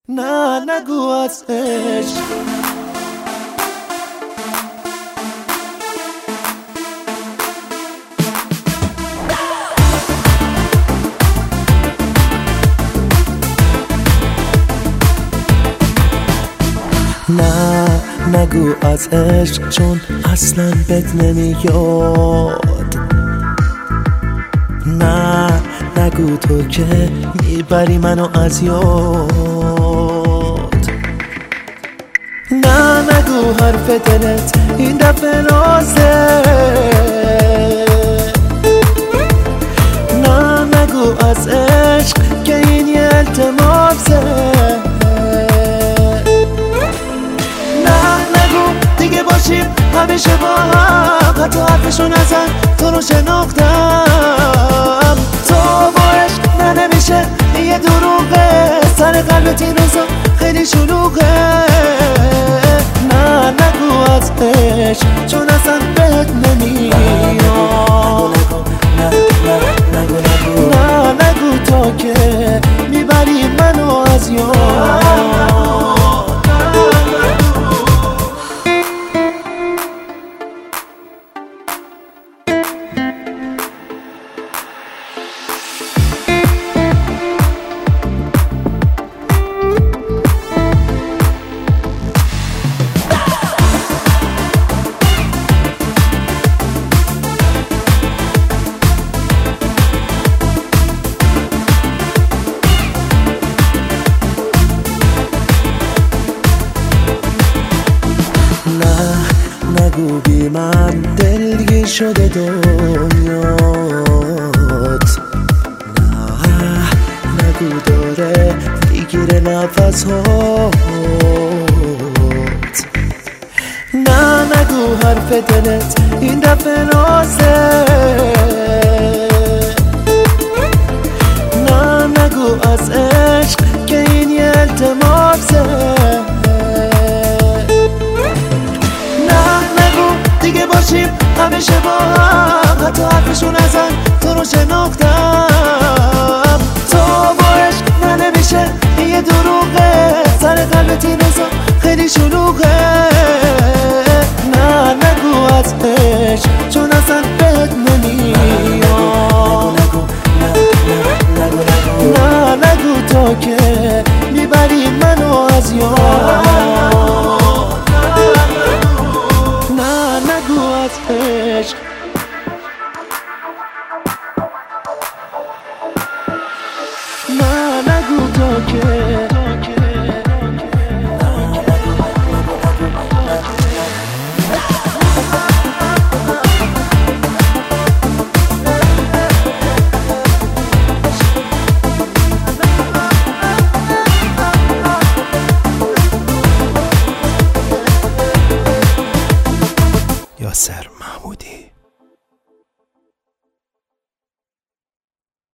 نه نگو از عشق. نه نگو از عشق، چون اصلا بد نمیاد. نه نگو تو که میبری منو از یاد. نه نگو حرف دلت این دفعه رازه. نه نگو از عشق که این یه التماسه. دیگه باشیم همیشه با هم، حتی حرفشو نزن تو رو شناختم. تو با عشق نه نمیشه، یه دروغه، سر قلبت این روزا خیلی شلوغه. نه نگو از عشق، چون اصلا بهت نمیاد. نه نگو تا که میبری منو از یاد. نگو بی من دلگیر شده دنیات. نه نگو داره میگیره نفس هات. نه نگو حرف دلت این دفعه رازه. نه نگو از عشق که این یه التماسه. دیگه باشیم همیشه با هم، حتی حرفشو نزن تو رو شناختم. تو با عشق نه نمیشه، یه دروغه، سر قلبت این روزا خیلی شلوغه. نه نگو از عشق، چون اصلا بهت نمیاد. نه نگو تا که میبری منو از یاد. عشق نه نگو تا که یاسر.